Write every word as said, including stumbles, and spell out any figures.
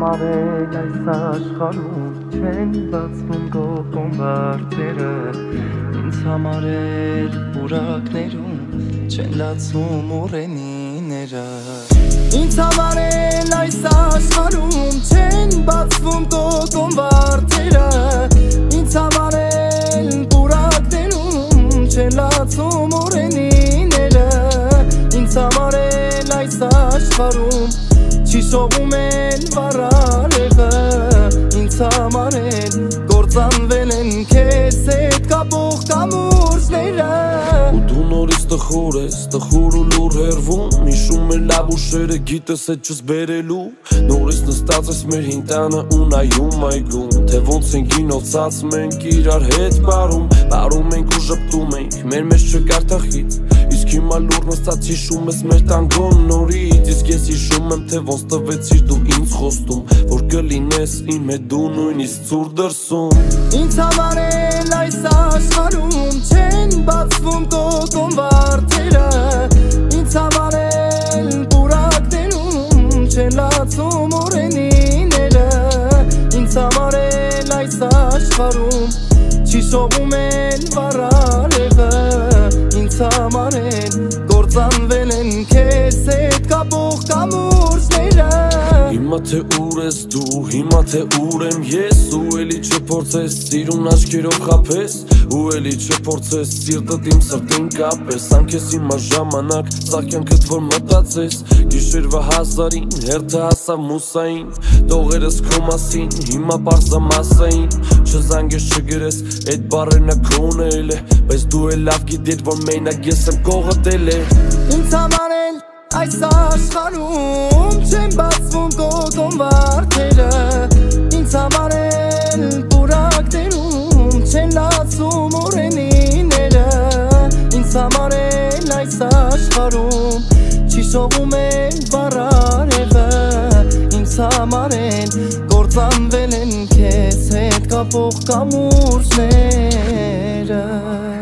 համարել այս աշխարհում չեն բացվում գողոն վարդերը ինձ համարել պուրակներում չեն լացում ուռենիները ինձ համարել այս աշխարհում չեն բացվում գողոն վարդերը ինձ համարել պուրակներում չեն լացում ուռենիները ինձ համարել այս աշխարհում Չի սողում են վարարևը Ինձ համարել Գործանվել են քեզ հետ կապող կամուրջները Ու դու նորից տխուր ես, տխուր ու լուր հերվում Հիշում է լավ ուշերը գիտես հետ չս բերելու Նորից նստած ես մեր հին տանը ու նայում այգում Թե ոնց են գինոցած մենք իրար հետ բարում Բարում ենք ու ժպտում ենք, մեր մեջ չկար թախից Իսկ հիմա լուր նստած հիշում ես մեր տանգոն նորից Իսկ ես հիշում եմ թե ոնց տվեցիր դու ինձ խոստում Որ կլինես իմ հետ դու նույնիսկ ծուր դրսում Ինձ համարել այս աշխարհում չեն բացվում կոկոն վարդերը Ինձ համարել պուրակներում չեն լացում ուռենիները Ինձ համարել այս աշխարհում չի սողում են վարարևը Ինձ համարել գործանվել են քեզ հետ կապող կամուրջները Հիմա թե ուր ես դու, հիմա թե ուր եմ ես Ու էլի չփորձես սիրուն աչքերով խաբես Ու էլի չփորձես սիրտդ իմ սրտին կապես Անքես հիմա ժամանակ, սաղ կյանքդ որ մտածես Գիշերվա հազարին, հերթը հասավ մուսային Տողերս քո մասին, հիմա պարզամասային Չզանգես չգրես, էդ բարերնը քոնել է Բայց դու էլ լավ գիտիր, որ մենակ ես եմ կողտել է Ինձ համարել այս աշխարհում չեն բացվում կոկոն վարդերը Ինձ համարել պուրակներում չեն լացում ուռենիները Ինձ համարել այս աշխարհում չի սողում են վարարևը Ինձ համարել գործանվել են քեզ հետ կապող կամուրջները